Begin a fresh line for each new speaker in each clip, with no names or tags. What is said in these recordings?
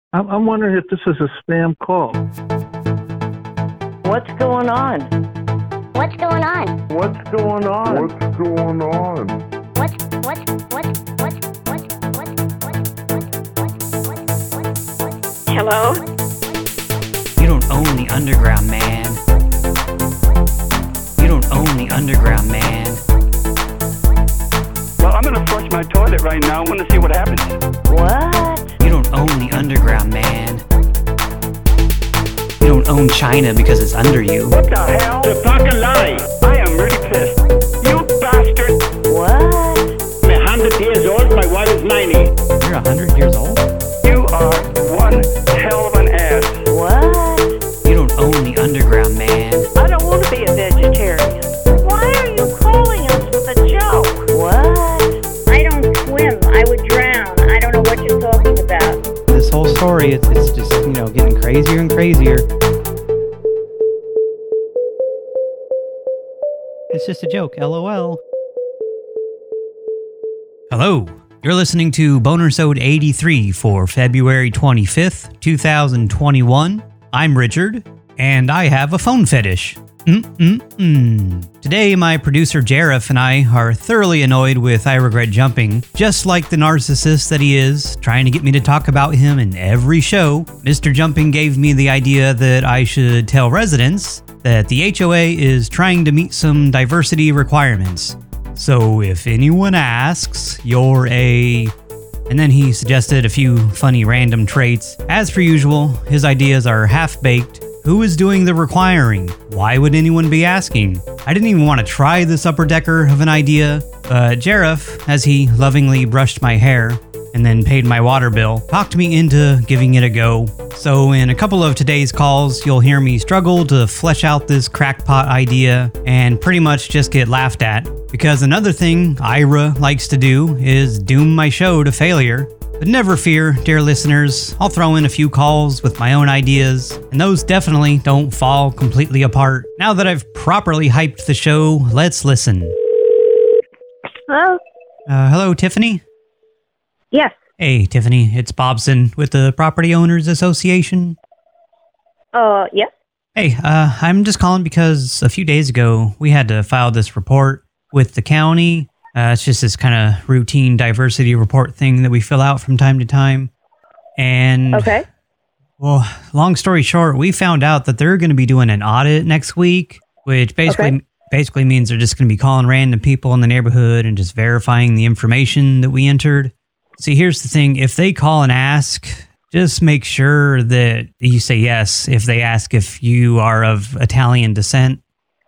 I'm wondering if this is a spam call.
What's going on?
What's going on?
What's going on?
What's going on?
Hello?
You don't own the underground, man. You don't own the underground, man.
Well, I'm gonna flush my toilet right now. I want to see what happens.
What?
You don't own the underground, man. You don't own China because it's under you.
What the hell? The fucking lie. I am really pissed. You bastard.
What?
I'm 100 years old. My wife is 90.
You're 100 years old?
You are one hell of an ass.
What?
You don't own the underground, man.
I don't want to be a vegetarian. Why are you calling us with a joke? What?
I don't swim. I would drown. I don't know what you're talking about.
This whole story, it's just, getting crazier and crazier. It's just a joke, LOL. Hello, you're listening to Bonersode 83 for February 25th, 2021. I'm Richard, and I have a phone fetish. Today, my producer Jareth and I are thoroughly annoyed with I Regret Jumping. Just like the narcissist that he is, trying to get me to talk about him in every show, Mr. Jumping gave me the idea that I should tell residents that the HOA is trying to meet some diversity requirements. So if anyone asks, you're a... And then he suggested a few funny random traits. As per usual, his ideas are half-baked. Who is doing the requiring? Why would anyone be asking? I didn't even want to try this upper decker of an idea, but Jareth, as he lovingly brushed my hair and then paid my water bill, talked me into giving it a go. So in a couple of today's calls, you'll hear me struggle to flesh out this crackpot idea and pretty much just get laughed at. Because another thing Ira likes to do is doom my show to failure. But never fear, dear listeners, I'll throw in a few calls with my own ideas, and those definitely don't fall completely apart. Now that I've properly hyped the show, let's listen.
Hello?
Hello, Tiffany?
Yes.
Hey, Tiffany, it's Bobson with the Property Owners Association.
Yes.
Hey, I'm just calling because a few days ago, we had to file this report with the county. It's just this kind of routine diversity report thing that we fill out from time to time. And,
okay.
Well, long story short, we found out that they're going to be doing an audit next week, which basically means they're just going to be calling random people in the neighborhood and just verifying the information that we entered. See, here's the thing. If they call and ask, just make sure that you say yes if they ask if you are of Italian descent.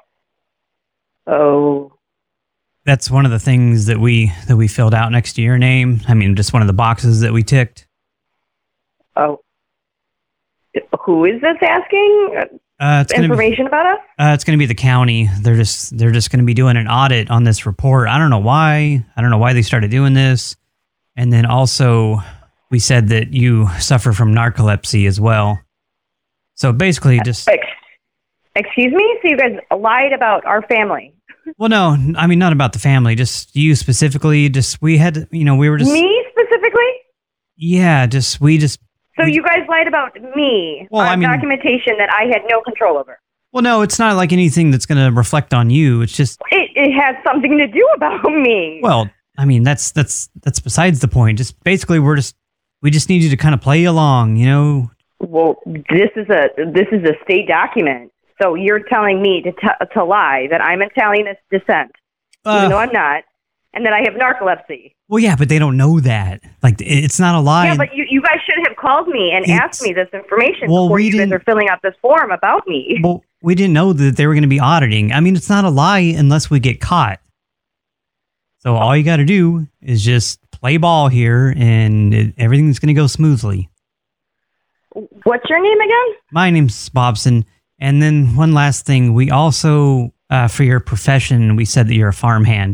Oh.
That's one of the things that we filled out next to your name. I mean, just one of the boxes that we ticked.
Oh. Who is this asking information about us?
It's going to be the county. They're just going to be doing an audit on this report. I don't know why. I don't know why they started doing this. And then also, we said that you suffer from narcolepsy as well. So basically, just...
Excuse me? So you guys lied about our family?
Well, no, I mean, not about the family, just you specifically, we had, we were just...
Me specifically?
Yeah,
So you guys lied about me on documentation that I had no control over?
Well, no, it's not like anything that's going to reflect on you, it's just...
It has something to do about me.
Well, I mean, that's besides the point. Just basically, we just need you to kind of play along,
Well, this is a state document. So you're telling me to lie that I'm Italian descent, even though I'm not, and that I have narcolepsy.
Well, yeah, but they don't know that. Like, it's not a lie.
Yeah, but you guys should have called me and asked me this information before you guys are filling out this form about me.
Well, we didn't know that they were going to be auditing. I mean, it's not a lie unless we get caught. So all you got to do is just play ball here, and everything's going to go smoothly.
What's your name again?
My name's Bobson. And then one last thing, we also, for your profession, we said that you're a farmhand.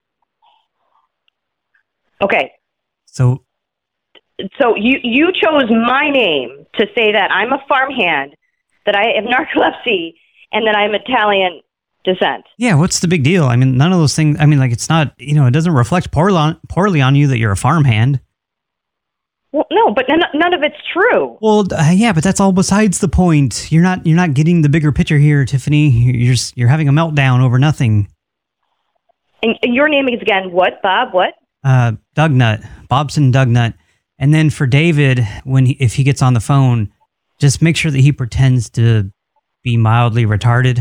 Okay.
So
you chose my name to say that I'm a farmhand, that I have narcolepsy, and that I'm Italian descent.
Yeah, what's the big deal? I mean, none of those things, I mean, like, it's not, it doesn't reflect poorly on you that you're a farmhand.
Well, no, but none of it's true.
Well, yeah, but that's all besides the point. You're not getting the bigger picture here, Tiffany. You're having a meltdown over nothing.
And your name is again what, Bob? What?
Dugnut, Bobson Dugnut. And then for David, if he gets on the phone, just make sure that he pretends to be mildly retarded.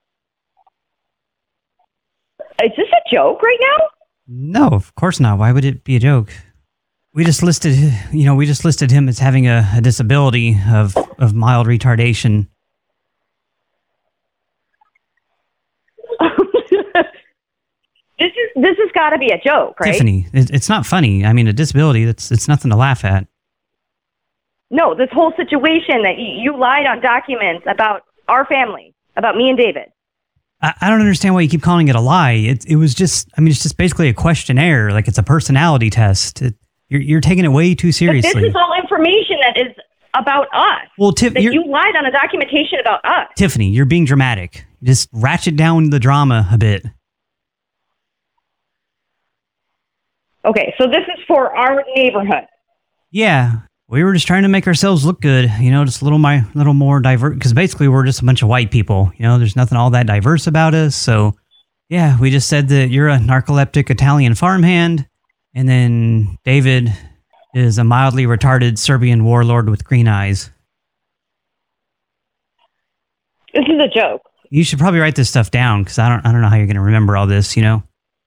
Is this a joke right now?
No, of course not. Why would it be a joke? We just listed him as having a disability of mild retardation.
This has got to be a joke, right?
Tiffany, it's not funny. I mean, a disability, it's nothing to laugh at.
No, this whole situation that you lied on documents about our family, about me and David.
I don't understand why you keep calling it a lie. It was just, I mean, it's just basically a questionnaire. Like it's a personality test. You're taking it way too seriously.
But this is all information that is about us.
Well,
you lied on a documentation about us.
Tiffany, you're being dramatic. Just ratchet down the drama a bit.
Okay, so this is for our neighborhood.
Yeah, we were just trying to make ourselves look good. Just a little more diverse. Because basically, we're just a bunch of white people. There's nothing all that diverse about us. So, yeah, we just said that you're a narcoleptic Italian farmhand. And then David is a mildly retarded Serbian warlord with green eyes.
This is a joke.
You should probably write this stuff down because I don't know how you're going to remember all this,
Who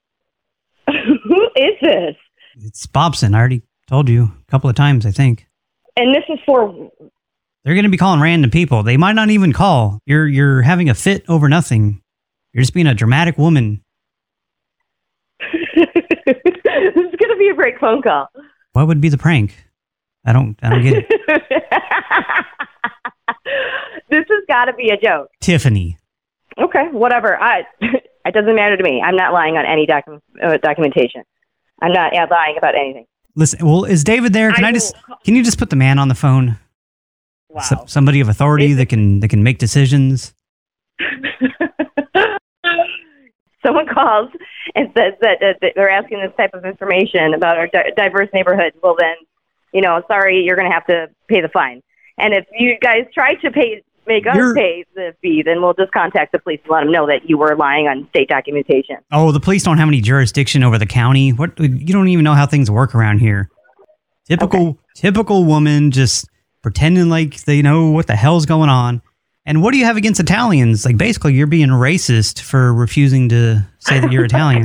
is this?
It's Bobson. I already told you a couple of times, I think.
And this is for...
They're going to be calling random people. They might not even call. You're having a fit over nothing. You're just being a dramatic woman.
This is going to be a great phone call.
What would be the prank? I don't get it.
This has got to be a joke.
Tiffany.
Okay, whatever. It doesn't matter to me. I'm not lying on any documentation. I'm not lying about anything.
Listen, well, is David there? Can you just put the man on the phone?
Wow.
Somebody of authority that can make decisions.
Someone calls and says that they're asking this type of information about our diverse neighborhood. Well, then, sorry, you're going to have to pay the fine. And if you guys try to make us pay the fee, then we'll just contact the police and let them know that you were lying on state documentation.
Oh, the police don't have any jurisdiction over the county? What? You don't even know how things work around here. Typical woman just pretending like they know what the hell's going on. And what do you have against Italians? Like, basically, you're being racist for refusing to say that you're Italian.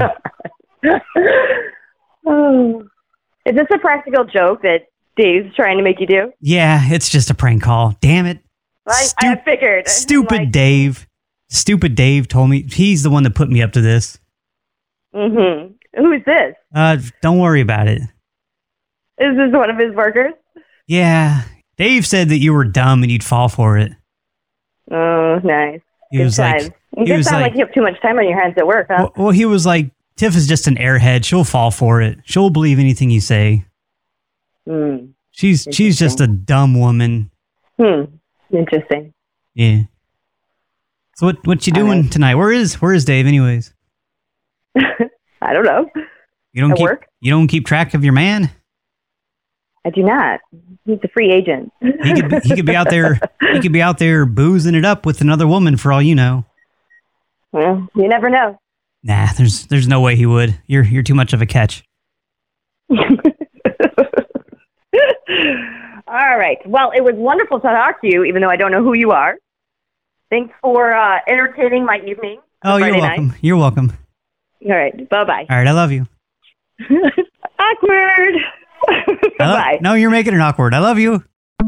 Is this a practical joke that Dave's trying to make you do?
Yeah, it's just a prank call. Damn it.
I figured.
Stupid Dave. Stupid Dave told me. He's the one that put me up to this.
Mm-hmm. Who's this?
Don't worry about it.
Is this one of his workers?
Yeah. Dave said that you were dumb and you'd fall for it.
Oh, nice.
He was like,
you sound like you have too much time on your hands at work, huh?
Well, he was like, Tiff is just an airhead. She'll fall for it. She'll believe anything you say. She's just a dumb woman.
Interesting.
Yeah. So what you doing tonight? Where is Dave anyways?
I don't know.
You don't keep track of your man?
I do not. He's a free agent.
He could be out there. He could be out there boozing it up with another woman for all you know.
Well, you never know.
Nah, there's no way he would. You're too much of a catch.
All right. Well, it was wonderful to talk to you, even though I don't know who you are. Thanks for entertaining my evening.
Oh, you're welcome. Night. You're welcome.
All right. Bye-bye.
All right. I love you.
Awkward. Bye.
No, you're making it awkward. I love you.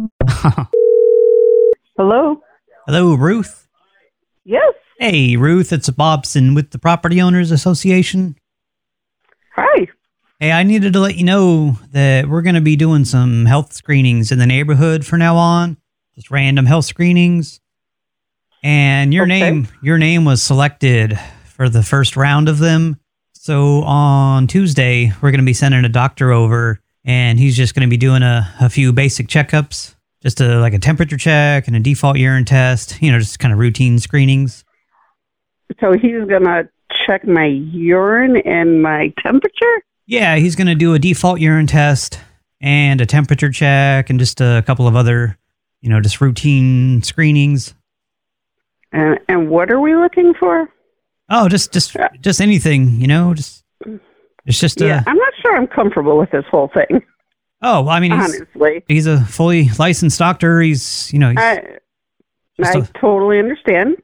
Hello?
Hello, Ruth?
Yes.
Hey, Ruth. It's Bobson with the Property Owners Association.
Hi.
Hey, I needed to let you know that we're going to be doing some health screenings in the neighborhood from now on. Just random health screenings. And your name was selected for the first round of them. So on Tuesday, we're going to be sending a doctor over, and he's just going to be doing a few basic checkups. Just like a temperature check and a default urine test, just kind of routine screenings.
So he's going to check my urine and my temperature?
Yeah, he's going to do a default urine test and a temperature check and just a couple of other, just routine screenings.
And what are we looking for?
Oh, just anything, it's just
I'm not sure I'm comfortable with this whole thing.
Oh, I mean,
honestly,
he's a fully licensed doctor. He's,
I totally understand.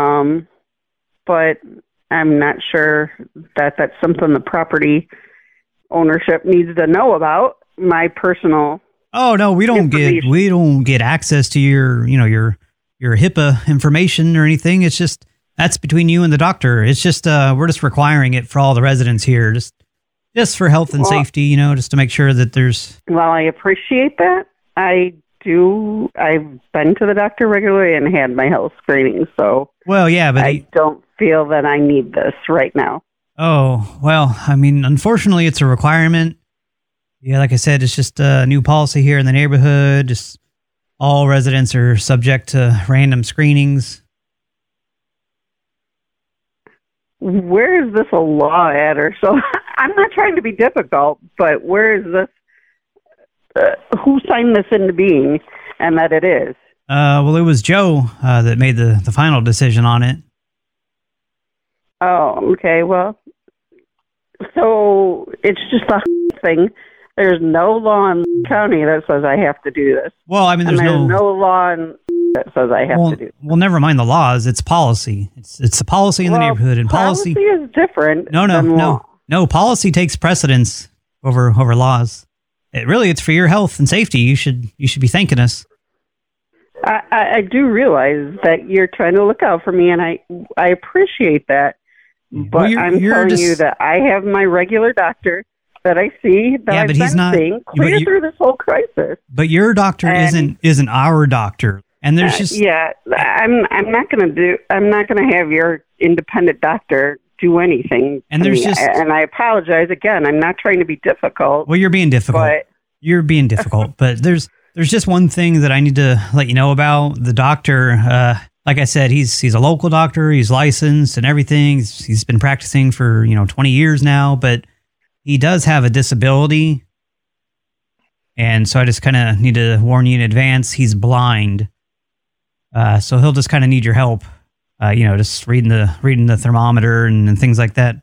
But I'm not sure that that's something the property ownership needs to know about. My personal.
Oh no, we don't get access to your HIPAA information or anything. It's just that's between you and the doctor. It's just we're just requiring it for all the residents here, just for health and safety, just to make sure that there's.
Well, I appreciate that. I do. I've been to the doctor regularly and had my health screening, so.
Well, yeah, but
I don't feel that I need this right now.
Oh, well, I mean, unfortunately, it's a requirement. Yeah, like I said, it's just a new policy here in the neighborhood. Just all residents are subject to random screenings.
Where is this a law at or so? I'm not trying to be difficult, but where is this? Who signed this into being and that it is?
Well, it was Joe that made the final decision on it.
Oh, okay. Well, so it's just a thing. There's no law in the county that says I have to do this.
Well, I mean, there's
no law that says I have to do this.
Well, never mind the laws. It's policy. It's a policy in the neighborhood, and policy
is different.
No. Policy takes precedence over laws. It's for your health and safety. You should be thanking us.
I do realize that you're trying to look out for me, and I appreciate that. But I'm telling you that I have my regular doctor that I see that I've been seeing clear through this whole crisis.
But your doctor isn't our doctor, and there's just
I'm not going to have your independent doctor do anything.
And there's
and I apologize again. I'm not trying to be difficult.
Well, you're being difficult. You're being difficult, but there's just one thing that I need to let you know about. The doctor, like I said, he's a local doctor. He's licensed and everything. He's been practicing for 20 years now, but he does have a disability, and so I just kind of need to warn you in advance. He's blind, so he'll just kind of need your help. Just reading the thermometer and things like that.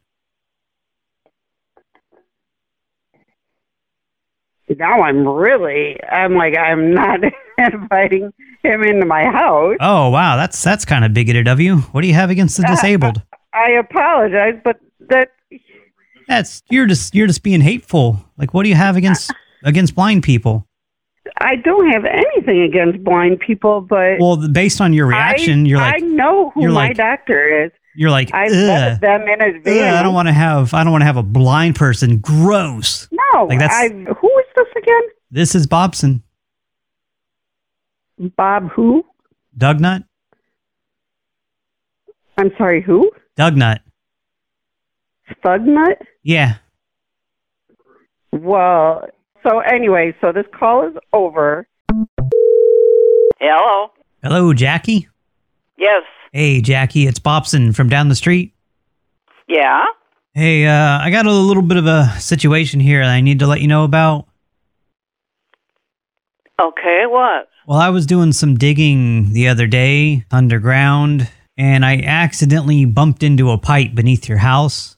Now I'm not inviting him into my house.
Oh wow, that's kind of bigoted of you. What do you have against the disabled?
I apologize, but
you're just being hateful. Like, what do you have against blind people?
I don't have anything against blind people, but
based on your reaction, you're like,
I know who my doctor is.
You're like,
I met them in advance.
I don't want to have a blind person. Gross.
No, who is this again?
This is Bobson.
Bob who?
Dugnut.
I'm sorry, who?
Dugnut.
Thugnut?
Yeah.
Well, so anyway, so this call is over.
Hello?
Hello, Jackie?
Yes.
Hey, Jackie, it's Bobson from down the street.
Yeah?
Hey, I got a little bit of a situation here that I need to let you know about.
Okay, what?
Well, I was doing some digging the other day underground, and I accidentally bumped into a pipe beneath your house.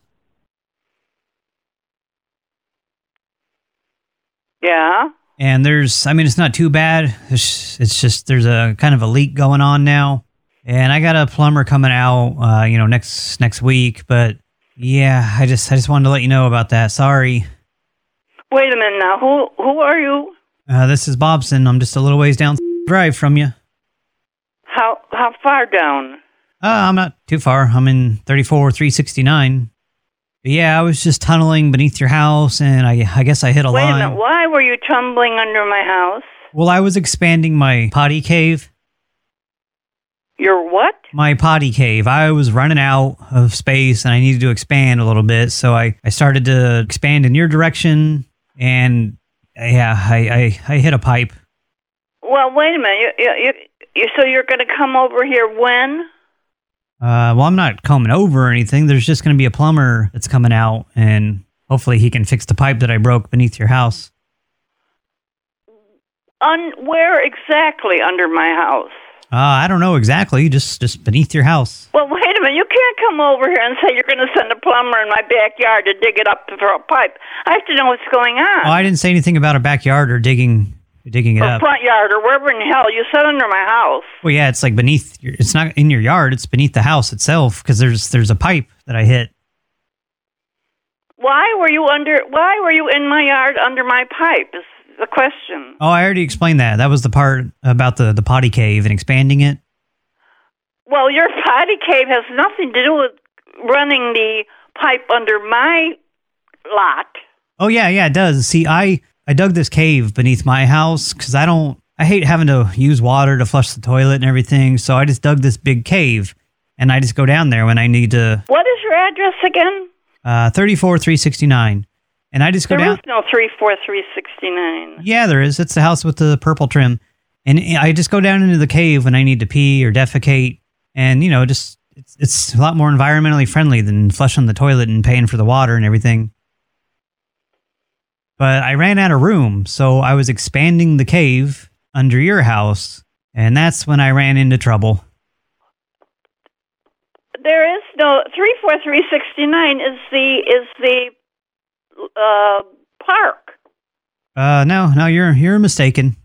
Yeah?
And it's not too bad. It's just there's a kind of a leak going on now. And I got a plumber coming out, next week. But yeah, I just wanted to let you know about that. Sorry.
Wait a minute now. Who are you?
This is Bobson. I'm just a little ways down drive from you.
How far down?
I'm not too far. I'm in 36369. But yeah, I was just tunneling beneath your house, and I guess I hit a line.
Wait a minute. Why were you tumbling under my house?
Well, I was expanding my potty cave.
Your what?
My potty cave. I was running out of space and I needed to expand a little bit. So I started to expand in your direction, and I hit a pipe.
Well, wait a minute. So you're going to come over here when?
Well, I'm not coming over or anything. There's just going to be a plumber that's coming out, and hopefully he can fix the pipe that I broke beneath your house.
Where exactly under my house?
I don't know exactly, just beneath your house.
Well, wait a minute. You can't come over here and say you're going to send a plumber in my backyard to dig it up for a pipe. I have to know what's going on.
Oh, I didn't say anything about a backyard or digging it up.
Front yard or wherever in hell. You said under my house.
Well, yeah, it's like beneath. It's not in your yard. It's beneath the house itself because there's a pipe that I hit.
Why were you in my yard under my pipe? Is the question.
Oh, I already explained that. That was the part about the potty cave and expanding it.
Well, your potty cave has nothing to do with running the pipe under my lot.
Oh, yeah, it does. See, I dug this cave beneath my house because I hate having to use water to flush the toilet and everything, so I just dug this big cave, and I just go down there when I need to...
What is your address again?
34369. And I just go down...
There is no 34369.
Yeah, there is. It's the house with the purple trim. And I just go down into the cave when I need to pee or defecate, and, it's a lot more environmentally friendly than flushing the toilet and paying for the water and everything. But I ran out of room, so I was expanding the cave under your house, and that's when I ran into trouble.
There is no 34369 is the park.
No, you're mistaken.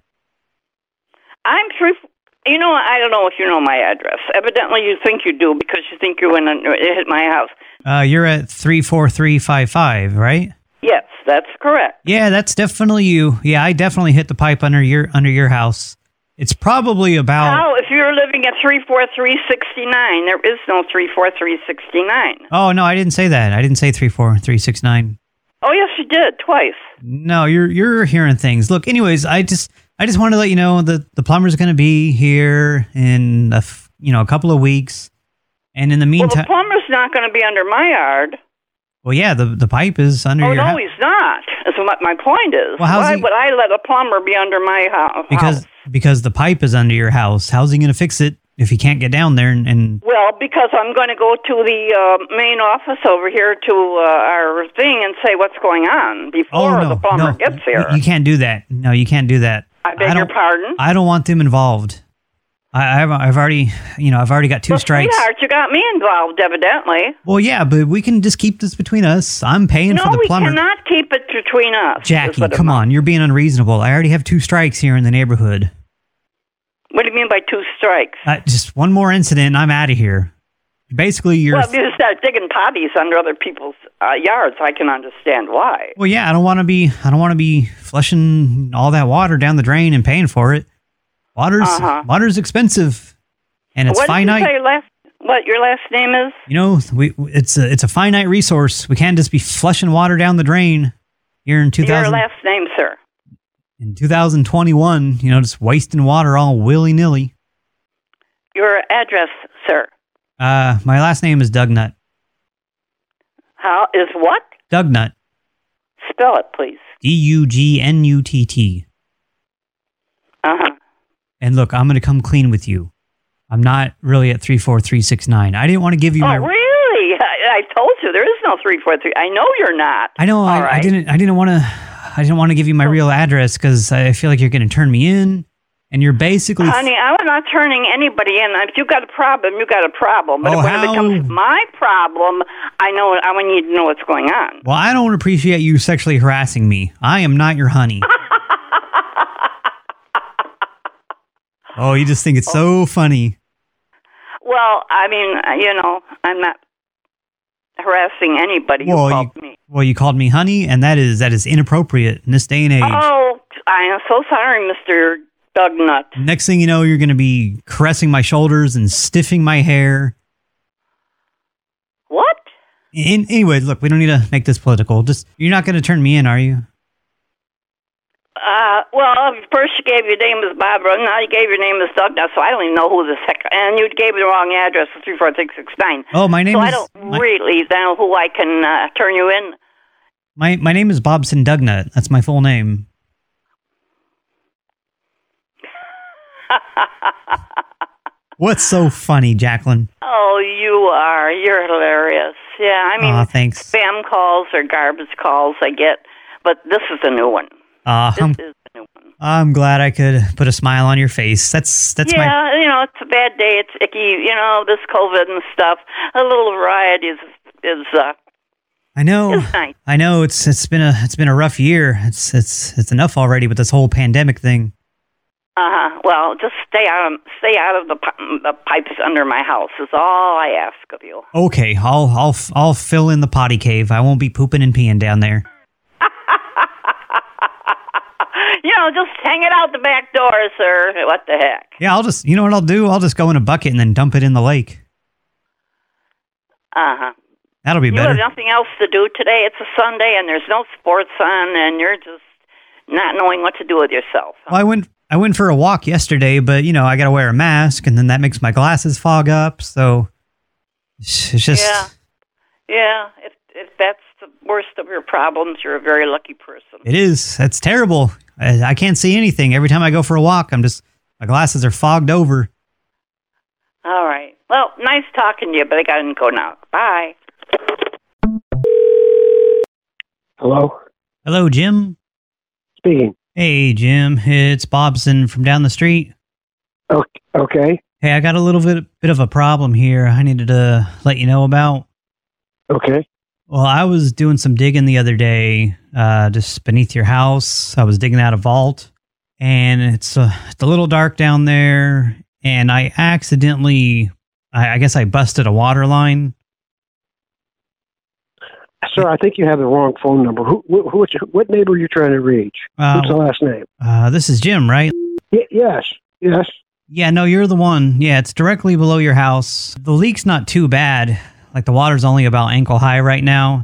I'm I don't know if you know my address. Evidently, you think you do because you think you hit my house.
You're at 34355, right?
Yes, that's correct.
Yeah, that's definitely you. Yeah, I definitely hit the pipe under your house. It's probably about...
How? If you're living at 34369, there is no 34369.
Oh, no, I didn't say that. I didn't say 34369.
Oh, yes, you did, twice.
No, you're hearing things. Look, anyways, I just wanted to let you know that the plumber's going to be here in a couple of weeks. And in the meantime...
Well, the plumber's not going to be under my yard.
Well, yeah, the pipe is under your house.
Oh, no, he's not. That's what my point is.
Well,
why would I let a plumber be under my house?
Because the pipe is under your house. How's he going to fix it if he can't get down there? And
Well, because I'm going to go to the main office over here to our thing and say what's going on before the plumber gets here.
You can't do that. No, you can't do that.
I beg your pardon?
I don't want them involved. I've already got two strikes.
Sweetheart, you got me involved, evidently.
Well, yeah, but we can just keep this between us. I'm paying for the plumber.
No, we cannot keep it between us.
Jackie, come on. You're being unreasonable. I already have 2 strikes here in the neighborhood.
What do you mean by 2 strikes?
Just one more incident and I'm out of here. Basically, you're...
Well, if you start digging potties under other people's yards, I can understand why.
Well, yeah, I don't want to be flushing all that water down the drain and paying for it. Water's expensive, and it's finite.
What did you say your last name is?
It's a finite resource. We can't just be flushing water down the drain here in 2000.
Your last name, sir?
In 2021, just wasting water all willy-nilly.
Your address, sir?
My last name is Dugnut.
How is what?
Dugnut.
Spell it, please.
Dugnutt. And look, I'm going to come clean with you. I'm not really at 34369. I didn't want to give you my...
Oh, really? I told you there is no 343. I know you're not.
I know. I didn't want to give you my real address because I feel like you're going to turn me in, and you're basically...
Honey, I'm not turning anybody in. If you got a problem, you got a problem. But when it becomes my problem, I need to know what's going on.
Well, I don't appreciate you sexually harassing me. I am not your honey. Oh, you just think it's so funny.
Well, I mean, I'm not harassing anybody who called me.
Well, you called me honey, and that is inappropriate in this day and age.
Oh, I am so sorry, Mr. Dugnut.
Next thing you know, you're going to be caressing my shoulders and stiffing my hair.
What?
Anyway, look, we don't need to make this political. You're not going to turn me in, are you?
Well, first you gave your name as Barbara, now you gave your name as Dugnut, so I don't even know who the heck... And you gave the wrong address, 34669.
Oh, my name is...
So I don't really know who I can turn you in.
My name is Bobson Dugnut. That's my full name. What's so funny, Jacqueline?
Oh, you're hilarious. Yeah, I mean,
thanks.
Spam calls or garbage calls I get, but this is a new one. This is a new one.
I'm glad I could put a smile on your face. That's
yeah,
my...
it's a bad day. It's icky. This COVID and stuff. A little variety is
I know.
It's nice.
I know. It's been a rough year. It's enough already with this whole pandemic thing.
Well, just stay out of the pipes under my house is all I ask of you.
Okay, I'll fill in the potty cave. I won't be pooping and peeing down there.
Just hang it out the back door, sir. What the heck?
Yeah, I'll just, you know what I'll do? I'll just go in a bucket and then dump it in the lake. That'll be better.
You have nothing else to do today. It's a Sunday and there's no sports on and you're just not knowing what to do with yourself.
Well, I went for a walk yesterday, but, I got to wear a mask and then that makes my glasses fog up, so it's just...
Yeah, if that's the worst of your problems, you're a very lucky person.
It is. That's terrible. I can't see anything. Every time I go for a walk, my glasses are fogged over.
All right. Well, nice talking to you, but I got to go now. Bye.
Hello?
Hello, Jim?
Speaking.
Hey, Jim. It's Bobson from down the street.
Okay.
Hey, I got a little bit of a problem here I needed to let you know about.
Okay.
Well, I was doing some digging the other day, just beneath your house. I was digging out a vault, and it's a little dark down there, and I accidentally, I guess I busted a water line.
Sir, I think you have the wrong phone number. What neighbor are you trying to reach? What's the last name?
This is Jim, right?
Yes.
Yeah, no, you're the one. Yeah, it's directly below your house. The leak's not too bad. Like, the water's only about ankle high right now.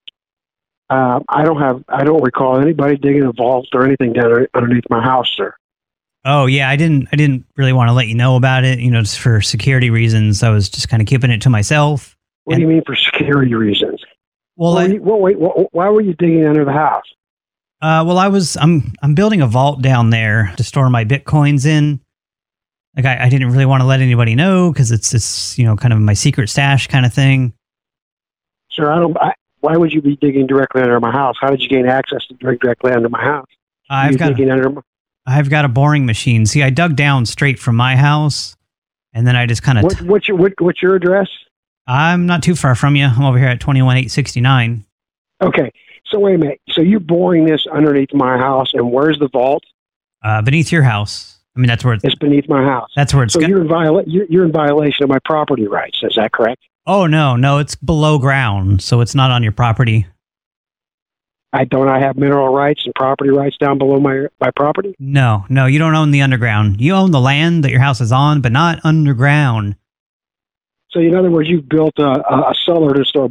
I don't recall anybody digging a vault or anything down underneath my house, sir.
Oh, yeah, I didn't really want to let you know about it, just for security reasons. I was just kind of keeping it to myself.
What do you mean for security reasons?
Well,
why were you digging under the house?
Well, I'm building a vault down there to store my Bitcoins in. Like, I didn't really want to let anybody know because it's kind of my secret stash kind of thing.
Sir, why would you be digging directly under my house? How did you gain access to dig directly under my house? I've
got a boring machine. See, I dug down straight from my house, and then I just kind of...
What's your address?
I'm not too far from you. I'm over here at 21869.
Okay, so wait a minute. So you're boring this underneath my house, and where's the vault?
Beneath your house. I mean, that's where
it's beneath my house.
That's where it's...
So you're in violation of my property rights. Is that correct?
Oh, no, it's below ground, so it's not on your property.
I have mineral rights and property rights down below my property?
No, you don't own the underground. You own the land that your house is on, but not underground.
So in other words, you've built a cellar to store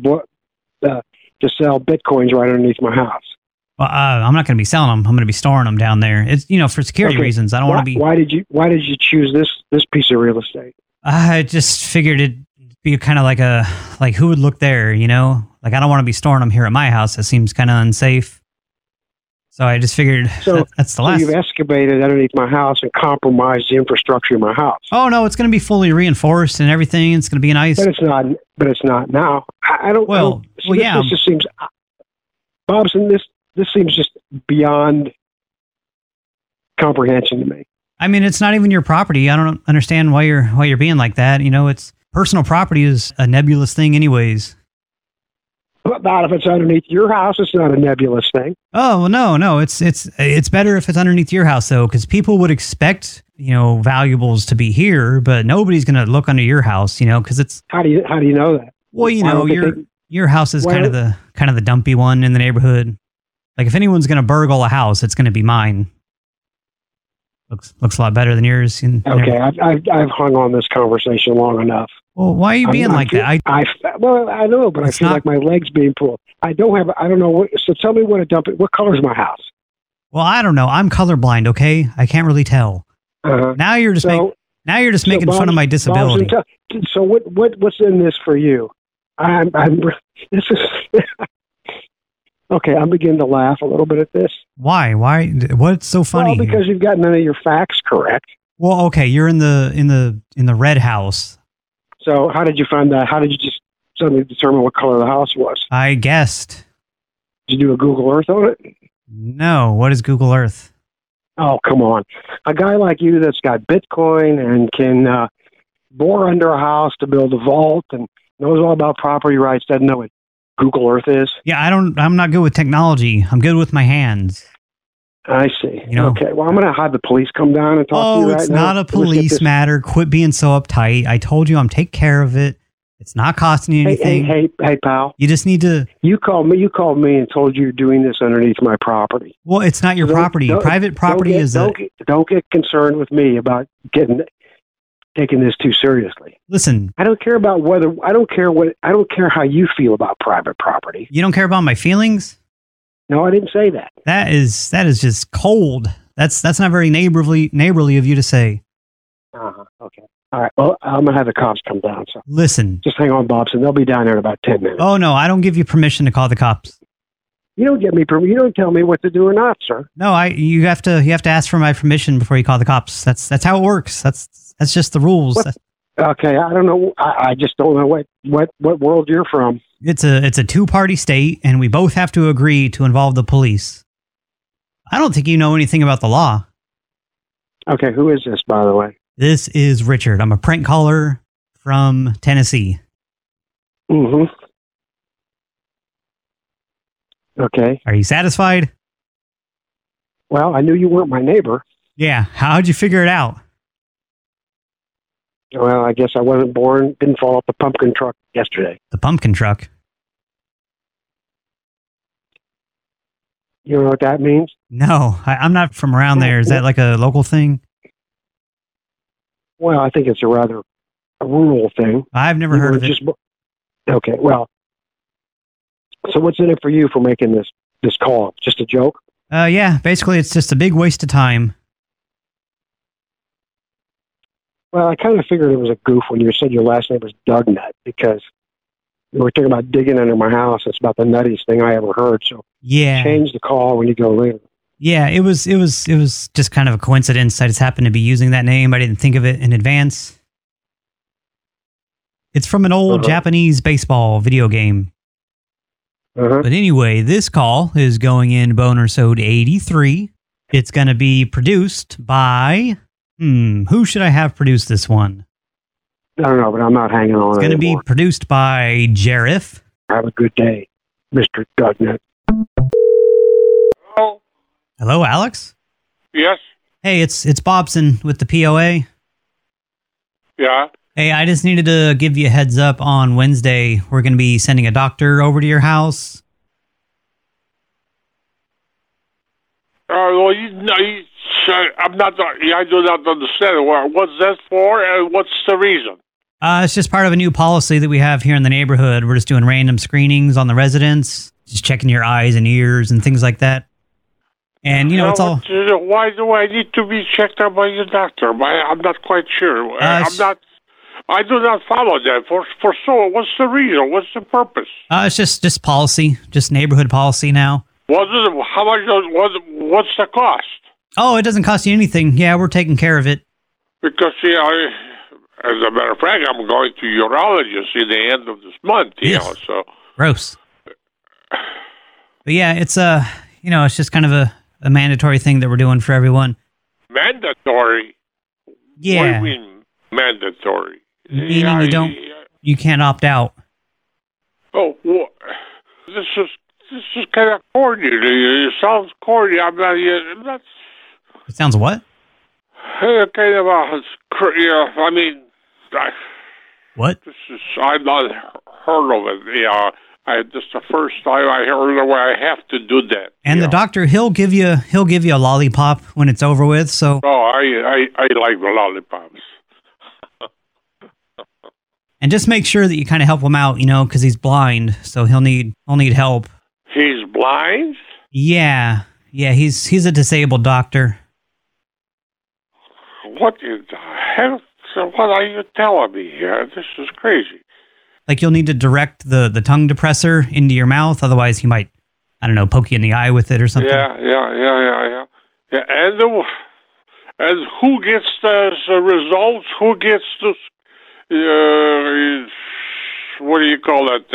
to sell Bitcoins right underneath my house.
Well, I'm not going to be selling them. I'm going to be storing them down there. It's for security reasons. I don't want to be.
Why did you choose this piece of real estate?
I just figured it'd be kind of like who would look there, Like, I don't want to be storing them here at my house. It seems kind of unsafe. So I just figured that's the last.
So you've excavated underneath my house and compromised the infrastructure of my house.
Oh no, it's going to be fully reinforced and everything. It's going to be nice.
But it's not now. I don't.
Yeah.
This just seems, Bobson. This seems just beyond comprehension to me.
I mean, it's not even your property. I don't understand why you're being like that. It's personal property is a nebulous thing, anyways.
But not if it's underneath your house. It's not a nebulous thing.
Oh well, no. It's better if it's underneath your house though, because people would expect valuables to be here, but nobody's going to look under your house. Because it's.
How do you know that?
Well, your house is kind of the dumpy one in the neighborhood. Like, if anyone's going to burgle a house, it's going to be mine. Looks a lot better than yours.
Okay, I've hung on this conversation long enough.
Well, why are you being like that?
I know, but I feel like my leg's being pulled. I don't know. So tell me what color is my house?
Well, I don't know. I'm colorblind, okay? I can't really tell. Now you're just making fun of my disability.
So what's in this for you? This is... Okay, I'm beginning to laugh a little bit at this.
Why? What's so funny?
Well, because you've got none of your facts correct.
Well, okay, you're in the red house.
So how did you find that? How did you just suddenly determine what color the house was?
I guessed.
Did you do a Google Earth on it?
No. What is Google Earth?
Oh, come on. A guy like you that's got Bitcoin and can bore under a house to build a vault and knows all about property rights, doesn't know what Google Earth is?
Yeah, I'm not good with technology. I'm good with my hands.
I see.
You know,
okay, well, I'm going to have the police come down and talk to you right now.
Oh, it's not a police matter. Quit being so uptight. I told you I'm taking care of it. It's not costing you anything.
Hey, pal.
You just need to...
You called me and told you you're doing this underneath my property.
Well, it's not your property. Private property is...
Don't get concerned with me about taking this too seriously.
Listen.
I don't care how you feel about private property.
You don't care about my feelings?
No, I didn't say that.
That is just cold. That's not very neighborly of you to say.
Okay. All right. Well, I'm going to have the cops come down. So
listen.
Just hang on, Bobson. They'll be down there in about 10 minutes.
Oh, no. I don't give you permission to call the cops.
You don't give me permission. You don't tell me what to do or not, sir.
No, you have to ask for my permission before you call the cops. That's how it works. That's just the rules.
Okay. I don't know. I just don't know what world you're from.
It's a two-party state, and we both have to agree to involve the police. I don't think you know anything about the law.
Okay. Who is this, by the way?
This is Richard. I'm a prank caller from Tennessee.
Mm-hmm. Okay.
Are you satisfied?
Well, I knew you weren't my neighbor.
Yeah. How'd you figure it out?
Well, I guess I wasn't born, didn't fall off the pumpkin truck yesterday.
The pumpkin truck?
You know what that means?
No, I'm not from around there. Is that like a local thing?
Well, I think it's a rather rural thing.
I've never heard of it.
Okay, well, so what's in it for you for making this call? Just a joke?
Yeah, basically it's just a big waste of time.
Well, I kind of figured it was a goof when you said your last name was Dugnut, because you were talking about digging under my house. It's about the nuttiest thing I ever heard. So
yeah,
change the call when you go later.
Yeah, it was just kind of a coincidence. I just happened to be using that name. I didn't think of it in advance. It's from an old Japanese baseball video game. But anyway, this call is going in Bonersode 83. It's going to be produced by... who should I have produce this one?
I don't know, but I'm not hanging on.
It's going to be produced by Jeriff.
Have a good day, Mr. Dugnut.
Hello?
Hello, Alex?
Yes?
Hey, it's Bobson with the POA.
Yeah?
Hey, I just needed to give you a heads up on Wednesday. We're going to be sending a doctor over to your house.
Well, I'm not. I do not understand. What's that for, and what's the reason?
It's just part of a new policy that we have here in the neighborhood. We're just doing random screenings on the residents, just checking your eyes and ears and things like that. And, you know, it's all...
Why do I need to be checked out by your doctor? I'm not quite sure. I do not follow that. So, what's the reason? What's the purpose?
It's just policy, just neighborhood policy now.
How much? What's the cost?
Oh, it doesn't cost you anything. Yeah, we're taking care of it.
Because, as a matter of fact, I'm going to urologist at the end of this month, you know, so...
Gross. But yeah, it's, it's just kind of a mandatory thing that we're doing for everyone.
Mandatory?
Yeah.
What do you mean, mandatory?
Meaning you can't opt out.
Oh, well, this is kind of corny. It sounds corny. That's...
It sounds what?
Kind of
what?
I've not heard of it. Yeah, this is the first time I heard of it. I have to do that.
And the doctor, he'll give you a lollipop when it's over with. So.
Oh, I like the lollipops.
And just make sure that you kind of help him out, because he's blind, so he'll need help.
He's blind?
Yeah, he's a disabled doctor.
What in the hell? So what are you telling me here? This is crazy.
Like you'll need to direct the tongue depressor into your mouth, otherwise he might, I don't know, poke you in the eye with it or something.
Yeah. And who gets the results? Who gets the what do you call it?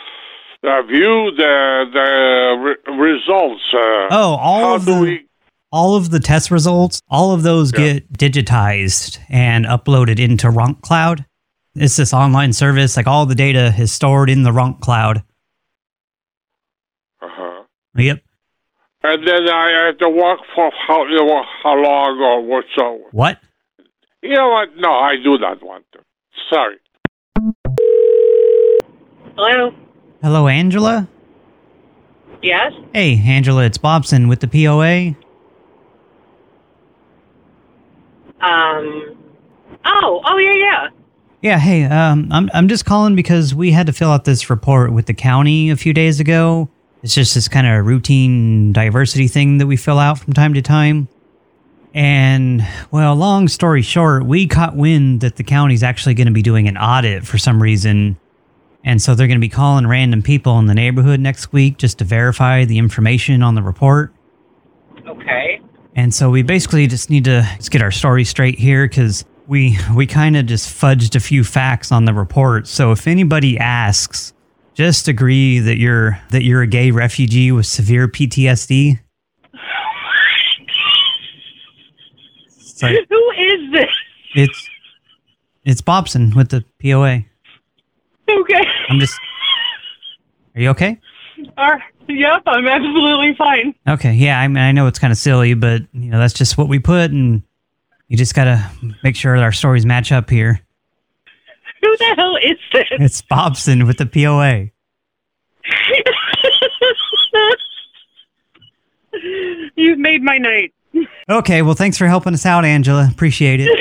View the results.
All of the all of the test results, all of those get digitized and uploaded into Ronk Cloud. It's this online service, like all the data is stored in the Ronk Cloud.
Uh-huh.
Yep.
And then I have to walk for how long or what so?
What?
You know what? No, I do not want to. Sorry.
Hello?
Hello, Angela?
Yes?
Hey, Angela, it's Bobson with the POA.
Oh, yeah.
Yeah, hey, I'm just calling because we had to fill out this report with the county a few days ago. It's just this kind of routine diversity thing that we fill out from time to time. And, well, long story short, we caught wind that the county's actually going to be doing an audit for some reason. And so they're going to be calling random people in the neighborhood next week just to verify the information on the report.
Okay.
And so we basically just need to get our story straight here because we kind of just fudged a few facts on the report. So if anybody asks, just agree that you're a gay refugee with severe PTSD. So,
who is this?
It's Bobson with the POA.
Okay.
Are you okay?
Yep, I'm absolutely fine.
Okay, yeah, I mean, I know it's kind of silly, but, you know, that's just what we put, and you just got to make sure that our stories match up here.
Who the hell is this?
It's Bobson with the POA.
You've made my night.
Okay, well, thanks for helping us out, Angela. Appreciate it.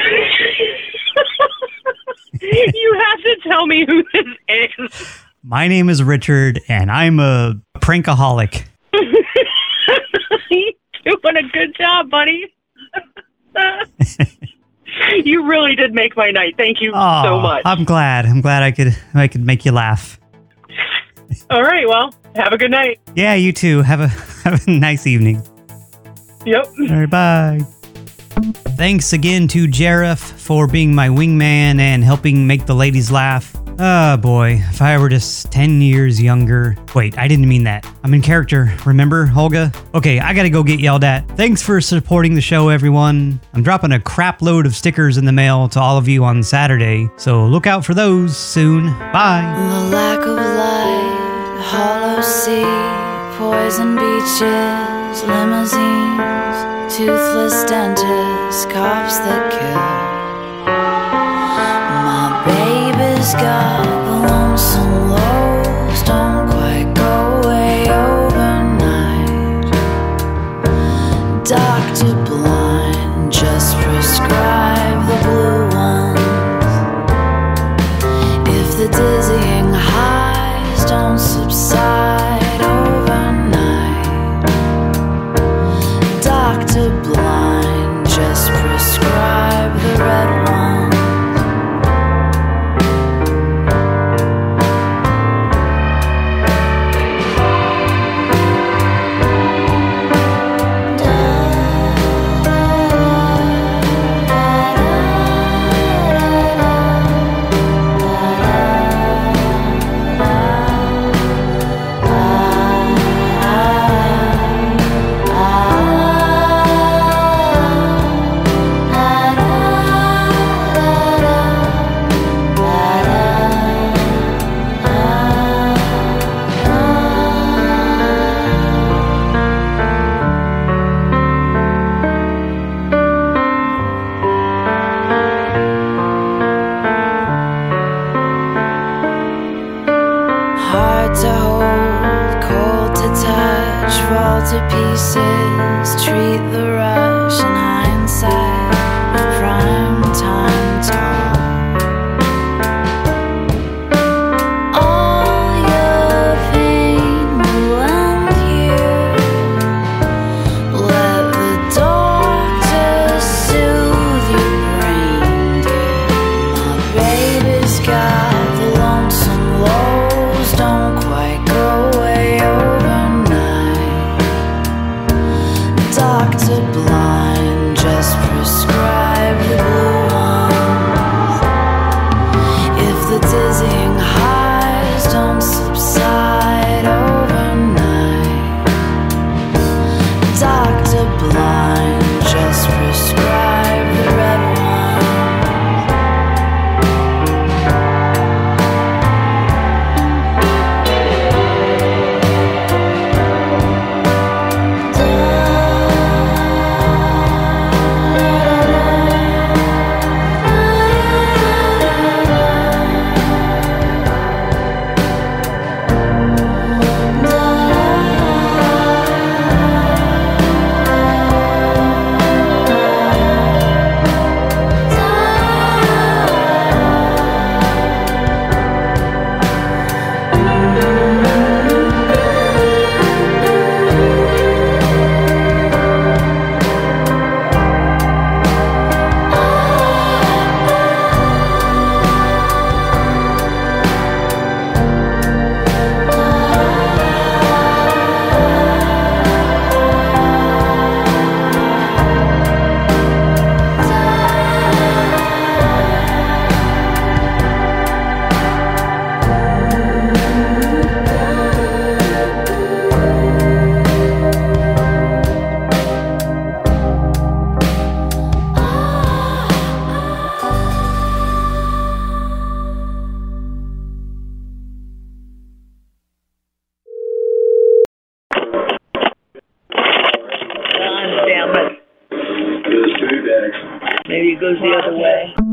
You have to tell me who this is.
My name is Richard, and I'm a prankaholic.
You're doing a good job, buddy. You really did make my night. Thank you so much.
I'm glad. I could make you laugh.
All right, well, have a good night.
Yeah, you too. Have a nice evening.
Yep.
All right, bye. Thanks again to Jareth for being my wingman and helping make the ladies laugh. Oh boy, if I were just 10 years younger. Wait, I didn't mean that. I'm in character, remember, Olga? Okay, I gotta go get yelled at. Thanks for supporting the show, everyone. I'm dropping a crap load of stickers in the mail to all of you on Saturday, so look out for those soon. Bye.
The lack of light, hollow sea, poison beaches, limousines, toothless dentists, cops that kill. My baby's got the lonesome lows, don't quite go away overnight. Dr. Blind just prescribe the blue ones. If the dizzying highs don't subside overnight, Dr. Blind just prescribe the red ones. Hard to hold, cold to touch, fall to pieces, treat the rush in hindsight with prime time talk. All your pain will end here. Let the doctor soothe your brain, dear. My baby's got the lonesome lows, don't quite go away overnight. Dr.
Maybe it goes the other way.